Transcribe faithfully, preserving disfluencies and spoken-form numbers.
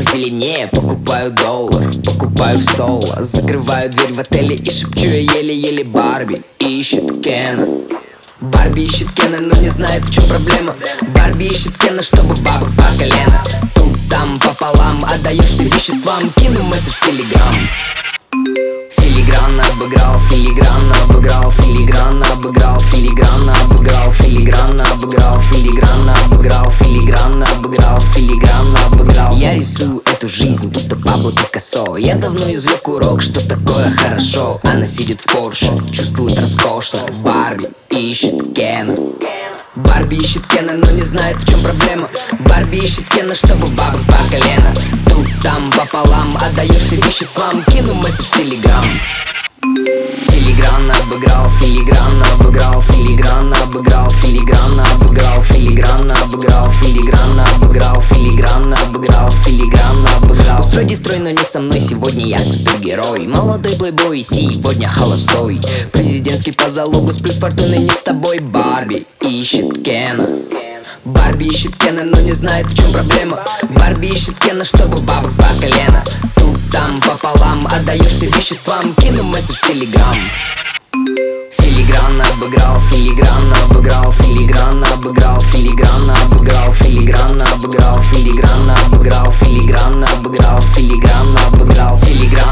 зеленее. Покупаю доллар, покупаю в соло. Закрываю дверь в отеле и шепчу я еле-еле: Барби ищет Кена. Барби ищет Кена, но не знает, в чем проблема. Барби ищет Кена, чтобы бабок по колено. Тут там пополам, отдаешься веществам. Кину месседж в телеграм. Филигранно обыграл, филигранно обыграл, филигранно обыграл, филигранно обыграл, филигранно обыграл, филигранно обыграл, филигранно обыграл, филигранно обыграл. Я рисую эту жизнь, будто Пабло Пикассо. Я давно извлек урок, что такое хорошо. Она сидит в Порше, чувствует роскошно. Барби ищет Кена. Барби ищет Кена, но не знает, в чем проблема. Барби ищет Кена, чтобы бабок по колено. Тут там пополам, отдаешься веществам. Кину месседж в телеграм. Филигранно обыграл, филигранно обыграл, филигранно обыграл, филигранно обыграл, филигранно обыграл, филигранно обыграл, филигранно обыграл, филигранно обыграл. Устрой дестрой, но не со мной, сегодня я супергерой. Молодой плейбой, сегодня холостой. Президентский по залогу, сплю с фортуной не с тобой. Барби ищет Кена. Барби ищет Кена, но не знает, в чем проблема. Барби ищет Кена, чтобы бабок по колено. Тут там пополам, отдаешься веществам. Кину месседж в телеграм. Филигранно обыграл, филигранно обыграл, филигранно обыграл, филигранно обыграл, филигранно обыграл, филигранно обыграл, филигранно обыграл, филигранно обыграл, филигранно.